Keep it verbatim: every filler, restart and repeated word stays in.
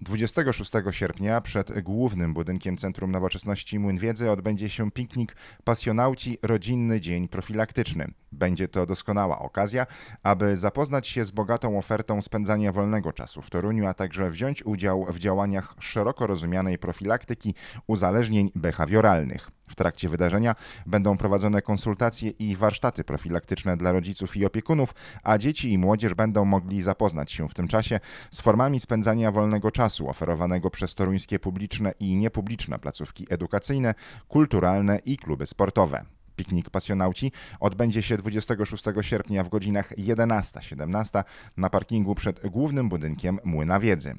dwudziestego szóstego sierpnia przed głównym budynkiem Centrum Nowoczesności Młyn Wiedzy odbędzie się piknik Pasjonauci Rodzinny Dzień Profilaktyczny. Będzie to doskonała okazja, aby zapoznać się z bogatą ofertą spędzania wolnego czasu w Toruniu, a także wziąć udział w działaniach szeroko rozumianej profilaktyki uzależnień behawioralnych. W trakcie wydarzenia będą prowadzone konsultacje i warsztaty profilaktyczne dla rodziców i opiekunów, a dzieci i młodzież będą mogli zapoznać się w tym czasie z formami spędzania wolnego czasu oferowanego przez toruńskie publiczne i niepubliczne placówki edukacyjne, kulturalne i kluby sportowe. Piknik Pasjonauci odbędzie się dwudziestego szóstego sierpnia w godzinach jedenasta siedemnasta na parkingu przed głównym budynkiem Młyna Wiedzy.